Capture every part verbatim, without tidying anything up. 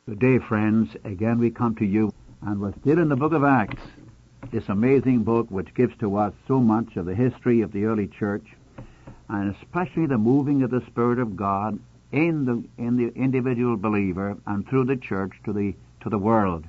Good day, friends. Again we come to you, and we're still in the book of Acts, this amazing book which gives to us so much of the history of the early church, and especially the moving of the Spirit of God in the in the individual believer and through the church to the to the world.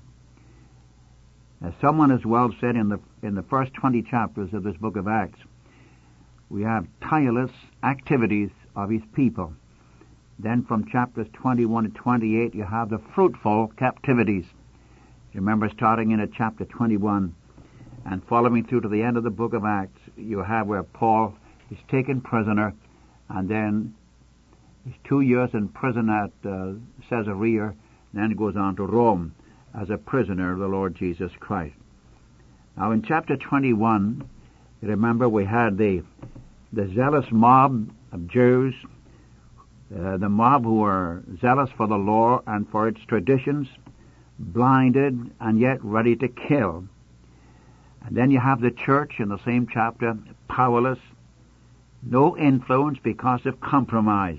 As someone has well said in the in the first twenty chapters of this book of Acts, we have tireless activities of his people. Then from chapters twenty-one to twenty-eight, you have the fruitful captivities. You remember starting in at chapter twenty-one and following through to the end of the book of Acts, you have where Paul is taken prisoner, and then he's two years in prison at uh, Caesarea, and then goes on to Rome as a prisoner of the Lord Jesus Christ. Now in chapter twenty-one, you remember we had the the zealous mob of Jews, Uh, the mob who were zealous for the law and for its traditions, blinded and yet ready to kill. And then you have the church in the same chapter, powerless, no influence because of compromise.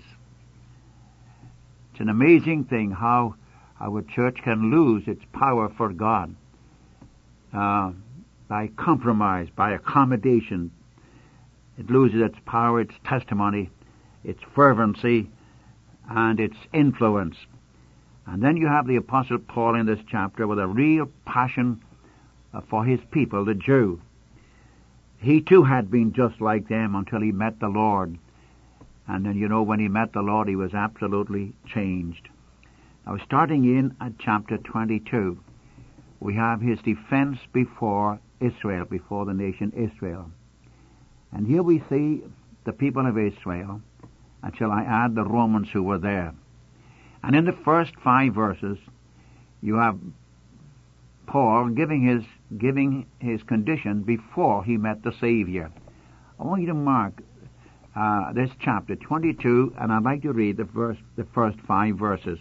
It's an amazing thing how, how a church can lose its power for God uh, by compromise, by accommodation. It loses its power, its testimony, its fervency, and its influence. And then you have the Apostle Paul in this chapter with a real passion for his people, the Jew. He too had been just like them until he met the Lord. And then, you know, when he met the Lord, he was absolutely changed. Now, starting in at chapter twenty-two, we have his defense before Israel, before the nation Israel. And here we see the people of Israel, until I add the Romans who were there. And in the first five verses, you have Paul giving his giving his condition before he met the Savior. I want you to mark uh, this chapter twenty-two, and I'd like to read the verse, the first five verses.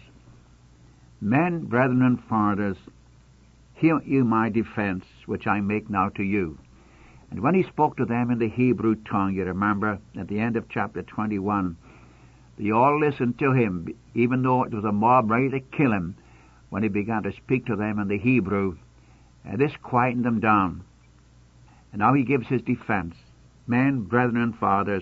Men, brethren, and fathers, hear you my defense, which I make now to you. And when he spoke to them in the Hebrew tongue, you remember at the end of chapter twenty-one, they all listened to him, even though it was a mob ready to kill him. When he began to speak to them in the Hebrew, and this quietened them down. And now he gives his defense. Men, brethren, and fathers,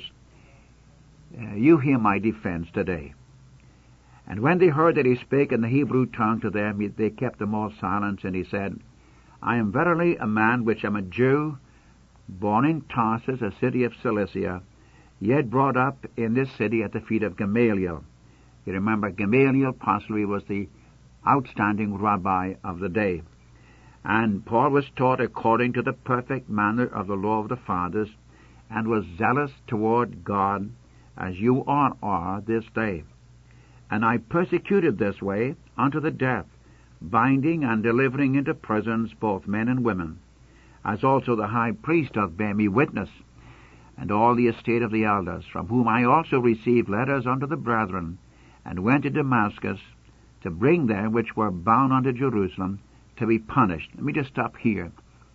uh, you hear my defense today. And when they heard that he spake in the Hebrew tongue to them, they kept them all silent, and he said, I am verily a man which am a Jew, born in Tarsus, a city of Cilicia, yet brought up in this city at the feet of Gamaliel. You remember, Gamaliel possibly was the outstanding rabbi of the day. And Paul was taught according to the perfect manner of the law of the fathers, and was zealous toward God, as you all are this day. And I persecuted this way unto the death, binding and delivering into prisons both men and women, as also the high priest doth bear me witness, and all the estate of the elders, from whom I also received letters unto the brethren, and went to Damascus to bring them which were bound unto Jerusalem to be punished. Let me just stop here.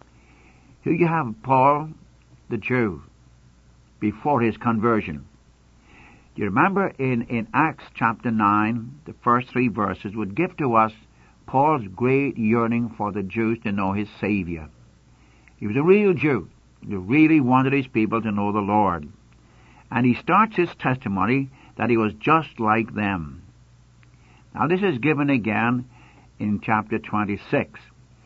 Here you have Paul, the Jew, before his conversion. Do you remember in, in Acts chapter nine, the first three verses would give to us Paul's great yearning for the Jews to know his Savior. He was a real Jew. He really wanted his people to know the Lord. And he starts his testimony that he was just like them. Now this is given again in chapter twenty-six.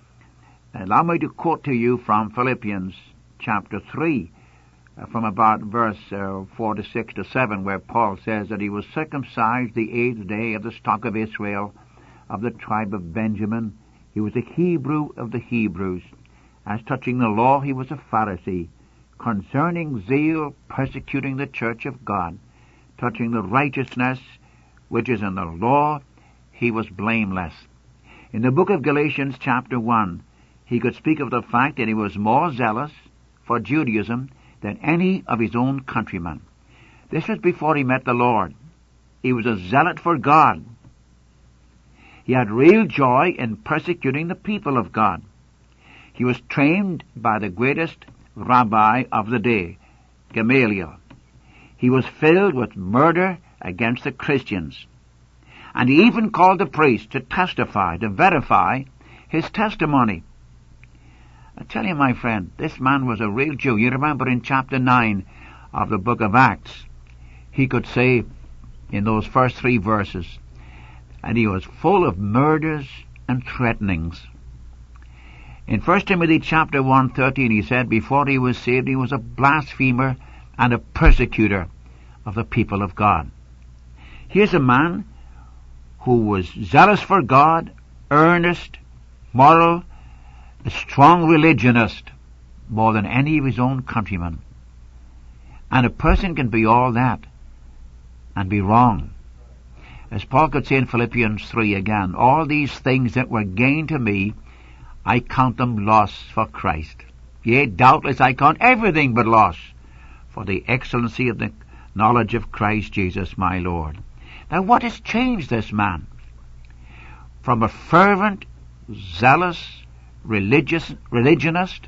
Allow me to quote to you from Philippians chapter three, uh, from about verse uh, four to six to seven, where Paul says that he was circumcised the eighth day of the stock of Israel, of the tribe of Benjamin. He was a Hebrew of the Hebrews. As touching the law, he was a Pharisee. Concerning zeal, persecuting the church of God. Touching the righteousness which is in the law, he was blameless. In the book of Galatians chapter one, he could speak of the fact that he was more zealous for Judaism than any of his own countrymen. This was before he met the Lord. He was a zealot for God. He had real joy in persecuting the people of God. He was trained by the greatest rabbi of the day, Gamaliel. He was filled with murder against the Christians. And he even called the priest to testify, to verify his testimony. I tell you, my friend, this man was a real Jew. You remember in chapter nine of the book of Acts, he could say in those first three verses, and he was full of murders and threatenings. In First Timothy chapter one thirteen, he said before he was saved, he was a blasphemer and a persecutor of the people of God. Here's a man who was zealous for God, earnest, moral, a strong religionist, more than any of his own countrymen. And a person can be all that and be wrong. As Paul could say in Philippians three again, all these things that were gain to me, I count them loss for Christ. Yea, doubtless I count everything but loss for the excellency of the knowledge of Christ Jesus my Lord. Now what has changed this man? From a fervent, zealous, religious religionist,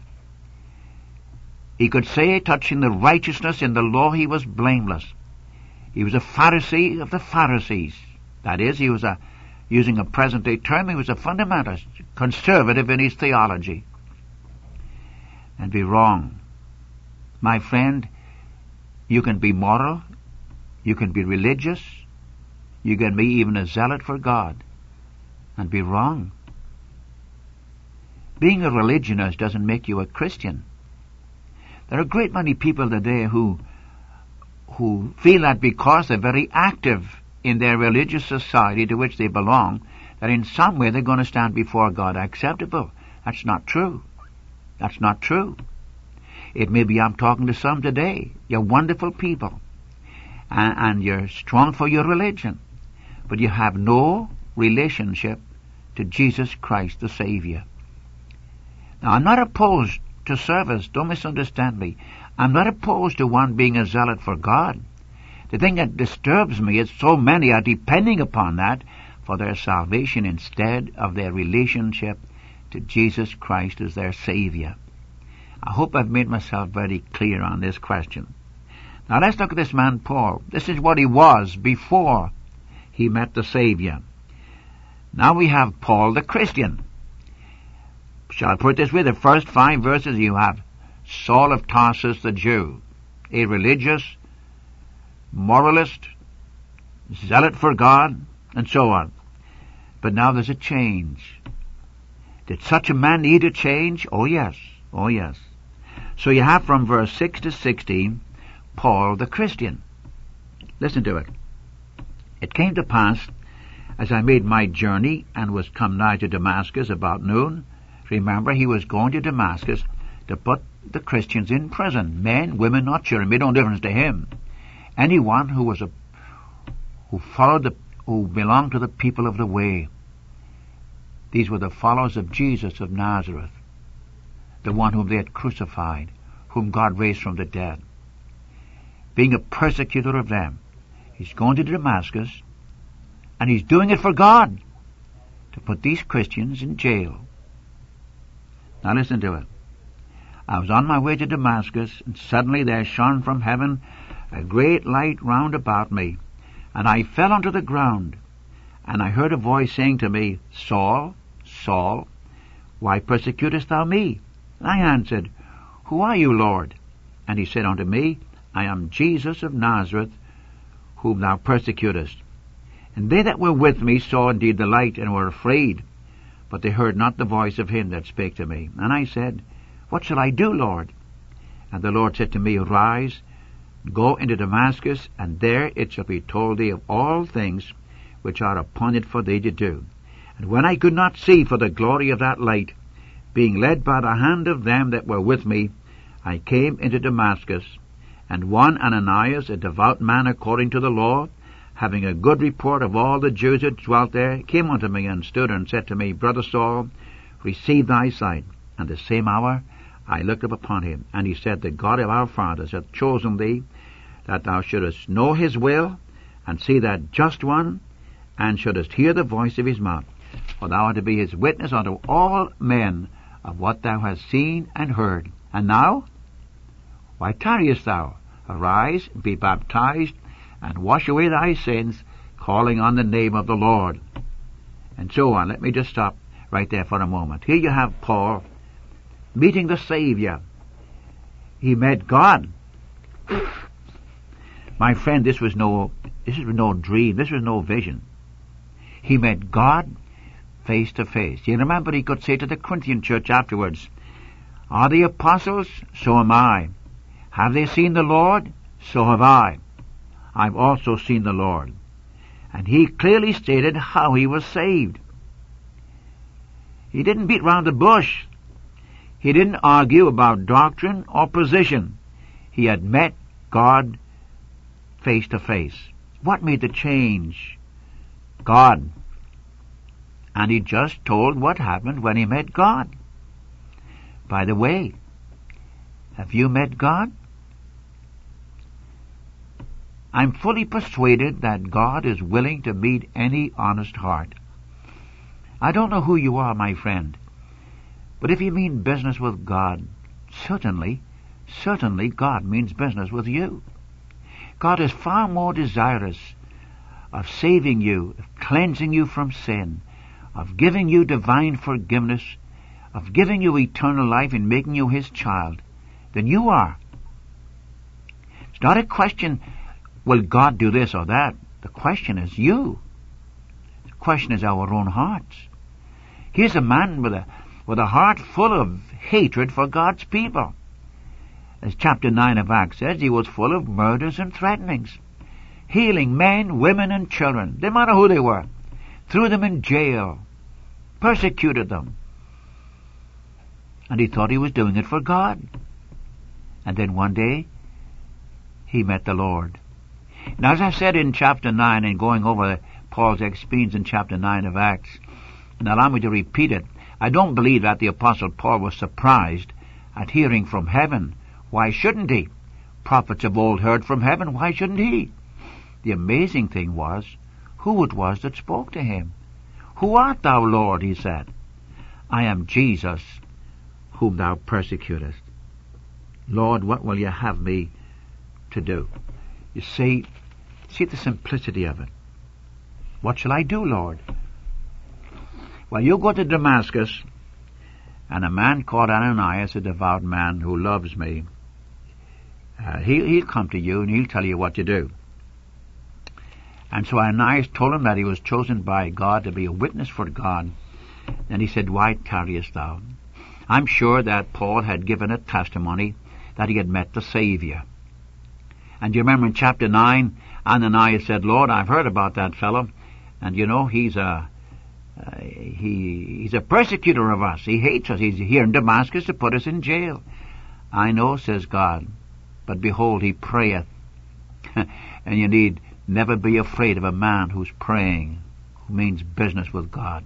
he could say, touching the righteousness in the law, he was blameless. He was a Pharisee of the Pharisees. That is, he was a, using a present-day term, he was a fundamentalist, conservative in his theology. And be wrong. My friend, you can be moral, you can be religious, you can be even a zealot for God, and be wrong. Being a religionist doesn't make you a Christian. There are a great many people today who who feel that because they're very active in their religious society to which they belong, that in some way they're going to stand before God acceptable. That's not true. That's not true. It may be I'm talking to some today. You're wonderful people. And, and you're strong for your religion. But you have no relationship to Jesus Christ the Savior. Now, I'm not opposed to service. Don't misunderstand me. I'm not opposed to one being a zealot for God. The thing that disturbs me is so many are depending upon that for their salvation instead of their relationship to Jesus Christ as their Savior. I hope I've made myself very clear on this question. Now let's look at this man Paul. This is what he was before he met the Savior. Now we have Paul the Christian. Shall I put it this way? The first five verses you have Saul of Tarsus the Jew, a religious, moralist, zealot for God, and so on. But now there's a change. Did such a man need a change? Oh yes, oh yes. So you have from verse six to sixteen, Paul the Christian. Listen to it. It came to pass, as I made my journey and was come nigh to Damascus about noon. Remember, he was going to Damascus to put the Christians in prison. Men, women, not children, made no difference to him. Anyone who was a, who followed the, who belonged to the people of the way. These were the followers of Jesus of Nazareth, the one whom they had crucified, whom God raised from the dead. Being a persecutor of them, he's going to Damascus, and he's doing it for God, to put these Christians in jail. Now listen to it. I was on my way to Damascus, and suddenly there shone from heaven a great light round about me, and I fell onto the ground, and I heard a voice saying to me, Saul, Saul, why persecutest thou me? And I answered, Who are you, Lord? And he said unto me, I am Jesus of Nazareth, whom thou persecutest. And they that were with me saw indeed the light, and were afraid, but they heard not the voice of him that spake to me. And I said, What shall I do, Lord? And the Lord said to me, Arise, go into Damascus, and there it shall be told thee of all things which are appointed for thee to do. And when I could not see for the glory of that light, being led by the hand of them that were with me, I came into Damascus. And one Ananias, a devout man according to the law, having a good report of all the Jews that dwelt there, came unto me, and stood and said to me, Brother Saul, receive thy sight. And the same hour I looked up upon him, and he said, The God of our fathers hath chosen thee, that thou shouldest know his will, and see that just one, and shouldest hear the voice of his mouth. For thou art to be his witness unto all men of what thou hast seen and heard. And now, why tarriest thou? Arise, be baptized, and wash away thy sins, calling on the name of the Lord, and so on. Let me just stop right there for a moment. Here you have Paul meeting the Savior. He met God. My friend, this was no, this was no dream. This was no vision. He met God face to face. You remember he could say to the Corinthian church afterwards, "Are they apostles? So am I. Have they seen the Lord? So have I. I've also seen the Lord." And he clearly stated how he was saved. He didn't beat round the bush. He didn't argue about doctrine or position. He had met God face to face. What made the change? God. And he just told what happened when he met God. By the way, have you met God? I'm fully persuaded that God is willing to meet any honest heart. I don't know who you are, my friend, but if you mean business with God, certainly, certainly God means business with you. God is far more desirous of saving you, of cleansing you from sin, of giving you divine forgiveness, of giving you eternal life and making you His child, than you are. It's not a question, will God do this or that? The question is you. The question is our own hearts. Here's a man with a, with a heart full of hatred for God's people. As chapter nine of Acts says, he was full of murders and threatenings, healing men, women, and children, no matter who they were, threw them in jail, persecuted them. And he thought he was doing it for God. And then one day, he met the Lord. Now, as I said in chapter nine, and going over Paul's experience in chapter nine of Acts, and allow me to repeat it, I don't believe that the Apostle Paul was surprised at hearing from heaven. Why shouldn't he? Prophets of old heard from heaven. Why shouldn't he? The amazing thing was who it was that spoke to him. "Who art thou, Lord?" he said. "I am Jesus, whom thou persecutest." "Lord, what will you have me to do?" You see, see the simplicity of it. "What shall I do, Lord?" Well, you go to Damascus, and a man called Ananias, a devout man who loves me, uh, he, he'll come to you and he'll tell you what to do. And so Ananias told him that he was chosen by God to be a witness for God. And he said, "Why tarriest thou?" I'm sure that Paul had given a testimony that he had met the Savior. And you remember in chapter nine, Ananias said, "Lord, I've heard about that fellow, and you know, he's a uh, he he's a persecutor of us. He hates us. He's here in Damascus to put us in jail." "I know," says God, "but behold, he prayeth." And you need never be afraid of a man who's praying, who means business with God.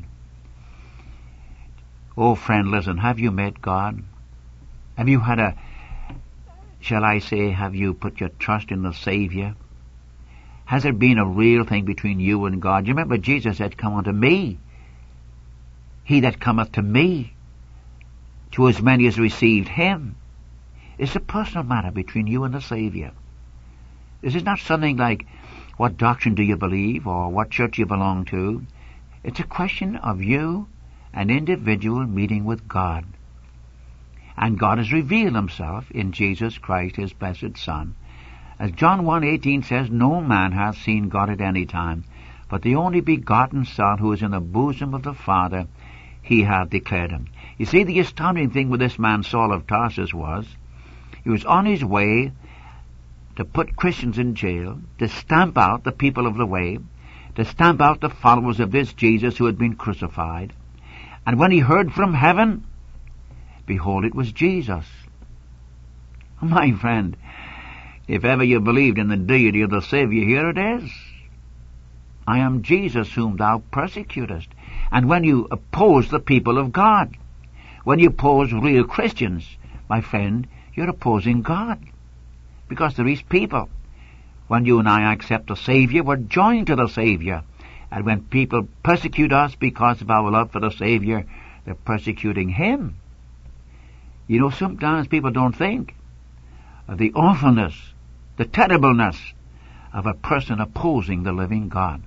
Oh, friend, listen, have you met God? Have you had a, shall I say, have you put your trust in the Savior? Has there been a real thing between you and God? You remember Jesus said, "Come unto me, he that cometh to me, to as many as received him." It's a personal matter between you and the Savior. This is not something like, what doctrine do you believe, or what church you belong to. It's a question of you, an individual meeting with God. And God has revealed himself in Jesus Christ, his blessed Son. As John one eighteen says, "No man hath seen God at any time, but the only begotten Son, who is in the bosom of the Father, he hath declared him." You see, the astounding thing with this man Saul of Tarsus was, he was on his way to put Christians in jail, to stamp out the people of the way, to stamp out the followers of this Jesus who had been crucified. And when he heard from heaven, behold, it was Jesus. My friend, if ever you believed in the deity of the Savior, here it is. "I am Jesus whom thou persecutest." And when you oppose the people of God, when you oppose real Christians, my friend, you're opposing God. Because there is people. When you and I accept the Savior, we're joined to the Savior. And when people persecute us because of our love for the Savior, they're persecuting Him. You know, sometimes people don't think of the awfulness, the terribleness of a person opposing the living God.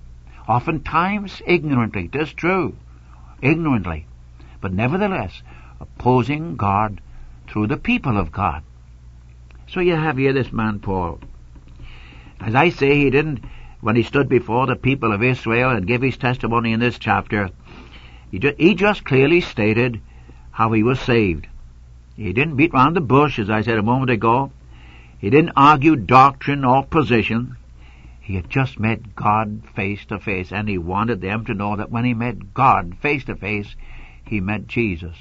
oftentimes ignorantly, it is true, ignorantly, but nevertheless opposing God through the people of God. So you have here this man Paul. As I say, he didn't, when he stood before the people of Israel and gave his testimony in this chapter, he, ju- he just clearly stated how he was saved. He didn't beat around the bush, as I said a moment ago. He didn't argue doctrine or position. He had just met God face to face, and he wanted them to know that when he met God face to face, he met Jesus.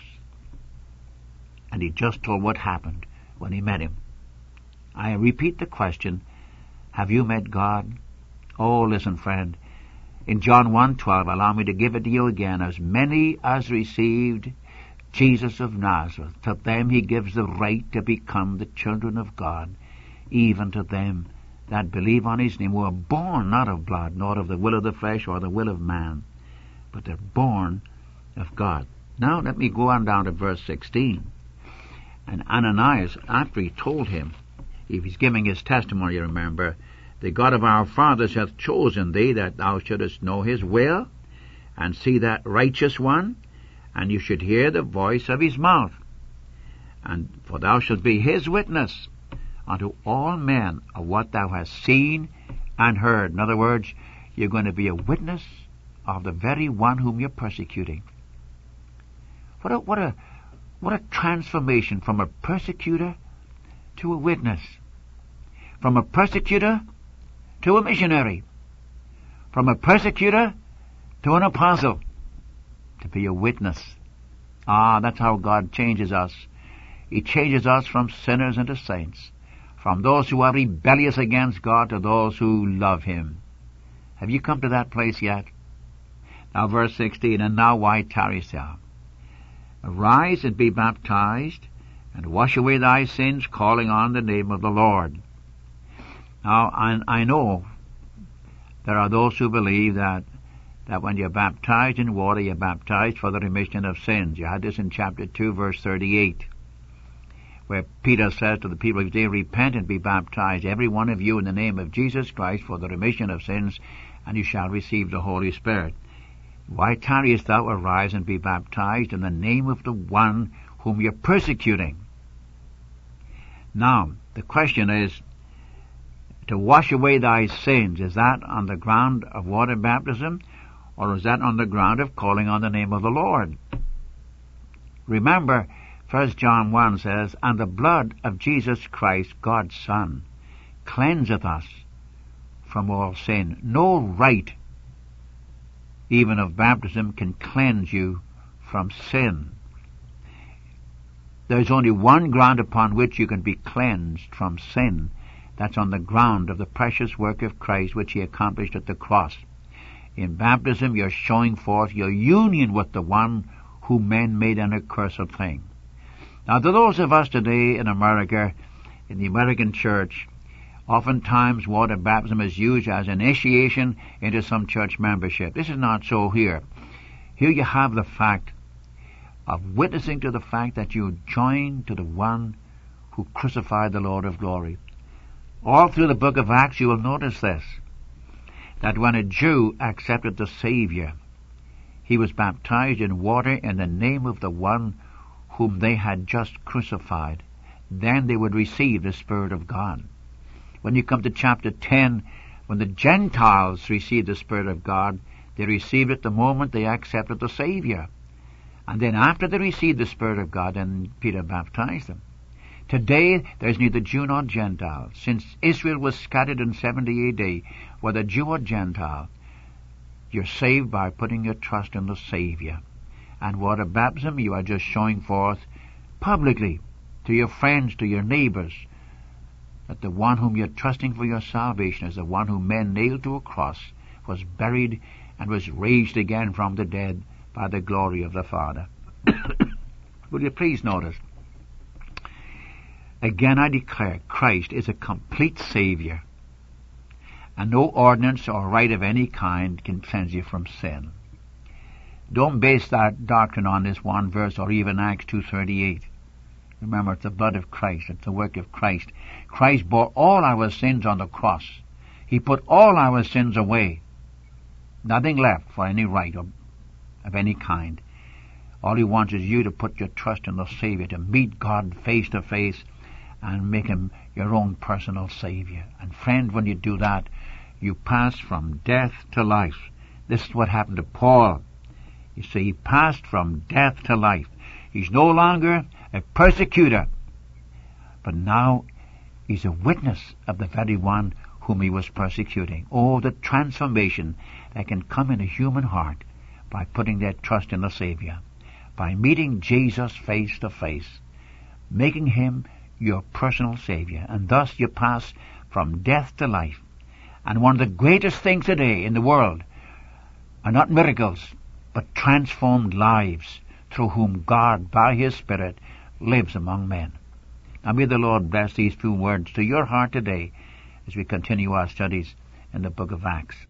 And he just told what happened when he met him. I repeat the question, have you met God? Oh, listen, friend. In John one twelve, allow me to give it to you again. As many as received Jesus of Nazareth, to them he gives the right to become the children of God, even to them that believe on his name, who are born not of blood, nor of the will of the flesh or the will of man, but they're born of God. Now let me go on down to verse sixteen. And Ananias, after he told him, if he's giving his testimony, remember, the God of our fathers hath chosen thee, that thou shouldest know his will, and see that righteous one, and you should hear the voice of his mouth. And for thou shalt be his witness unto all men of what thou hast seen and heard. In other words, you're going to be a witness of the very one whom you're persecuting. What a, what a, what a transformation from a persecutor to a witness. From a persecutor to a missionary. From a persecutor to an apostle. To be a witness. Ah, that's how God changes us. He changes us from sinners into saints. From those who are rebellious against God to those who love him. Have you come to that place yet? Now verse sixteen, and now why tarriest thou? Arise and be baptized, and wash away thy sins, calling on the name of the Lord. Now, I, I know there are those who believe that, that when you're baptized in water, you're baptized for the remission of sins. You had this in chapter two, verse thirty-eight, where Peter says to the people of Israel, repent and be baptized, every one of you, in the name of Jesus Christ, for the remission of sins, and you shall receive the Holy Spirit. Why tarriest thou? Arise and be baptized in the name of the one whom you're persecuting. Now, the question is, to wash away thy sins, is that on the ground of water baptism, or is that on the ground of calling on the name of the Lord? Remember, First John one says, and the blood of Jesus Christ, God's Son, cleanseth us from all sin. No rite, even of baptism, can cleanse you from sin. There's only one ground upon which you can be cleansed from sin. That's on the ground of the precious work of Christ which he accomplished at the cross. In baptism, you're showing forth your union with the one whom men made an accursed thing. Now, to those of us today in America, in the American church, oftentimes water baptism is used as initiation into some church membership. This is not so here. Here you have the fact of witnessing to the fact that you join to the one who crucified the Lord of glory. All through the book of Acts you will notice this, that when a Jew accepted the Savior, he was baptized in water in the name of the one whom they had just crucified. Then they would receive the Spirit of God. When you come to chapter ten, when the Gentiles received the Spirit of God, they received it the moment they accepted the Savior. And then after they received the Spirit of God, then Peter baptized them. Today, there's neither Jew nor Gentile. Since Israel was scattered in seventy A D, whether Jew or Gentile, you're saved by putting your trust in the Savior. And water baptism, you are just showing forth publicly to your friends, to your neighbors, that the one whom you're trusting for your salvation is the one whom men nailed to a cross, was buried, and was raised again from the dead by the glory of the Father. Will you please notice? Again I declare, Christ is a complete Savior, and no ordinance or rite of any kind can cleanse you from sin. Don't base that doctrine on this one verse or even Acts two thirty-eight. Remember, it's the blood of Christ. It's the work of Christ. Christ bore all our sins on the cross. He put all our sins away. Nothing left for any right of, of any kind. All he wants is you to put your trust in the Savior, to meet God face to face and make him your own personal Savior. And friend, when you do that, you pass from death to life. This is what happened to Paul. You see, he passed from death to life. He's no longer a persecutor, but now he's a witness of the very one whom he was persecuting. Oh, the transformation that can come in a human heart by putting their trust in the Savior, by meeting Jesus face to face, making him your personal Savior, and thus you pass from death to life. And one of the greatest things today in the world are not miracles, but transformed lives through whom God, by his Spirit, lives among men. Now may the Lord bless these few words to your heart today as we continue our studies in the book of Acts.